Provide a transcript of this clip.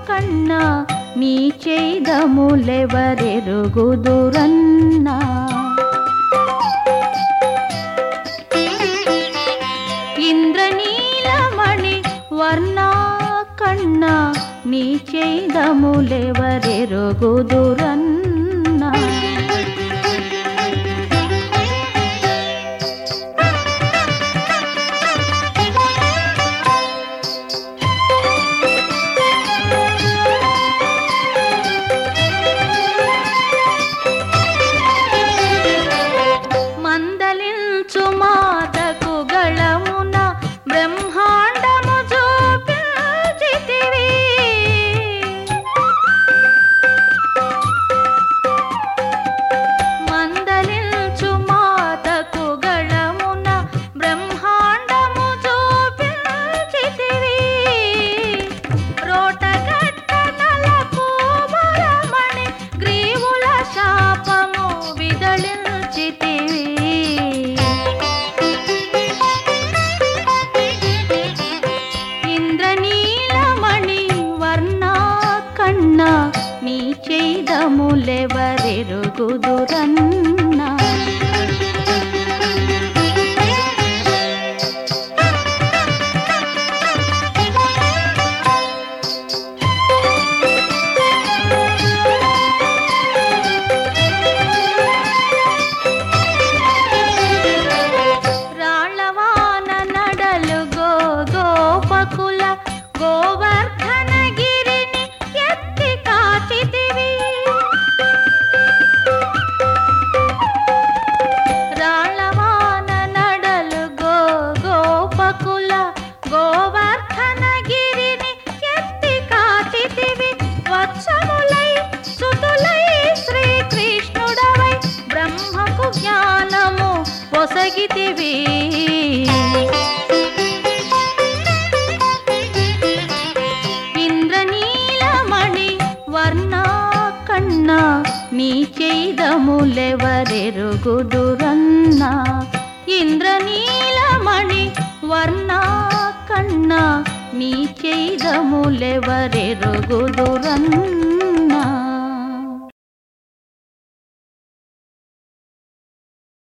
కన్నా నీ చేదములెవరెరుగుదురన్నా ఇంద్రనీలమణి వర్ణా కన్నా నీ చేదములెవరెరుగుదురన్నా మందలించు మాతకు గళమున బ్రహ్మాండము చూపించితివి మందలించు మాతకు గళమున బ్రహ్మాండము చూపించితివి రోటగట్ట నలకూబరమణి గ్రీవుల శాపము విదళించితివి ఇంద్రనీలమణి వర్ణా కన్నా నీ చేదములెవరెరుగుదురన్నా రాళ్ళవాన నడలు గోపకుల గోవర్ధనగిరిని ఎత్తి కాచితివి రాళ్ళవాన నడలు గోపకుల గోవర్ధనగిరిని ఎత్తి కాచితివి వత్సములై సుతులై శ్రీకృష్ణుడవై బ్రహ్మకు జ్ఞానము పొసగితివి ఇంద్రనీలమణి వర్ణా కన్నా నీ చేదములెవరెరుగుదురన్నా ఇంద్రనీలమణి వర్ణా కన్నా నీ చేదములెవరెరుగుదురన్నా